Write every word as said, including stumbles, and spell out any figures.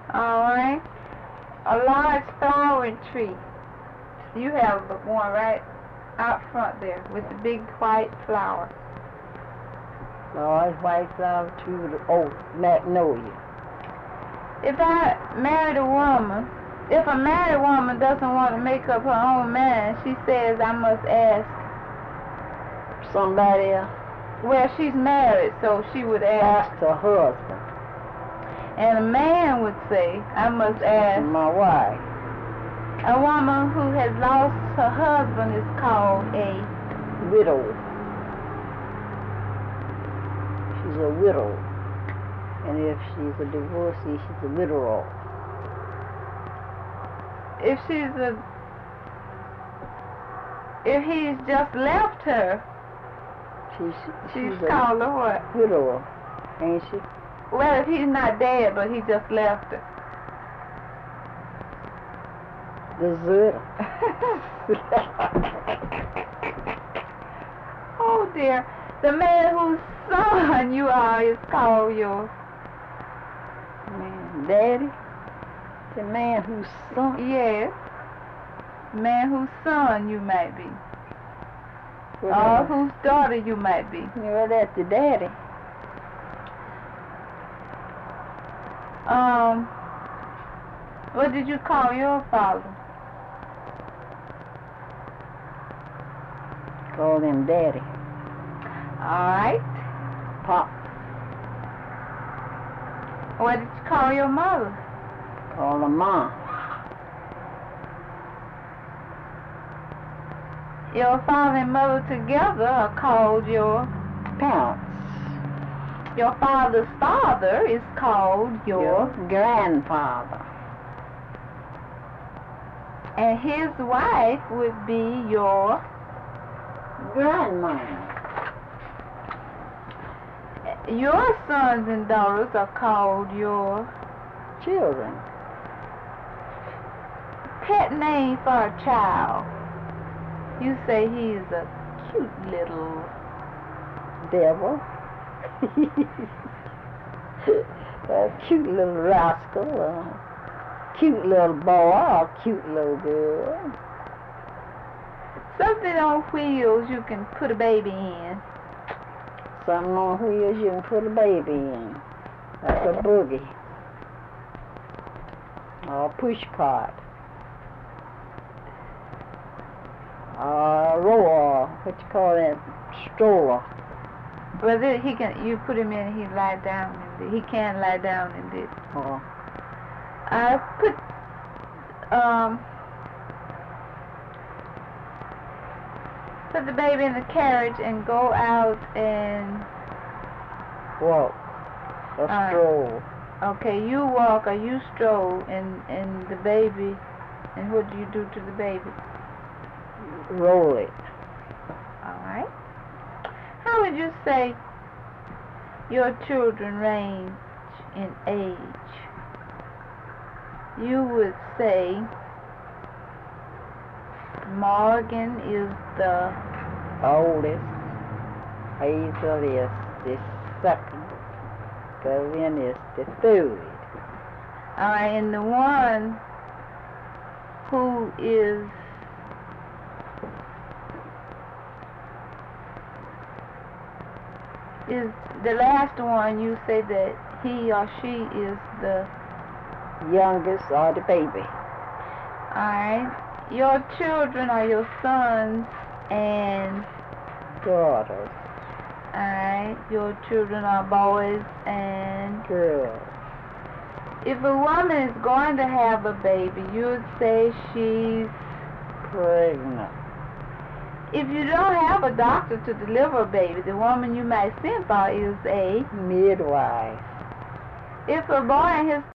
Alright. A large flowering tree. You have one right out front there with the big white flower. Large white flower tree with an oak magnolia. If I married a woman, if a married woman doesn't want to make up her own mind, she says I must ask somebody else. Well, she's married, so she would ask, ask her husband. And a man would say, I must ask my wife. A woman who has lost her husband is called a widow. She's a widow. And if she's a divorcee, she's a widower. If she's a... If he's just left her, she's, she's, she's called a what? Widower, ain't she? Well, if he's not dead, but he just left her. Deserter. Oh dear. The man whose son you are is called your man, daddy. The man whose son. Yes. Man whose son you might be. Well, or whose daughter you might be. Well, that's the daddy. Um. What did you call your father? Call him daddy. Alright. Pop. What did you call your mother? Call her mom. Your father and mother together are called your parents. Your father's father is called your, your grandfather. And his wife would be your grandma. Your sons and daughters are called your children. Pet name for a child. You say he's a cute little devil. A cute little rascal. A cute little boy or a cute little girl. Something on wheels you can put a baby in. Something on wheels you can put a baby in. Like a boogie. Or a push cart. Or a roller. What you call that? Stroller. Well, then he can. You put him in and he lie down in it. He can lie down in it. Oh. I put um. Put the baby in the carriage and go out and walk or uh, stroll. Okay, you walk or you stroll, and and the baby, and what do you do to the baby? Roll it. All right. How would you say your children range in age? You would say Morgan is the oldest, Hazel is the second, Gavin is the third. Alright, and the one who is is the last one, you say that he or she is the youngest or the baby. Alright. Your children are your sons and daughters. Alright. Your children are boys and girls. If a woman is going to have a baby, you would say she's pregnant. If you don't have a doctor to deliver a baby, the woman you might send for is a midwife. If a boy and his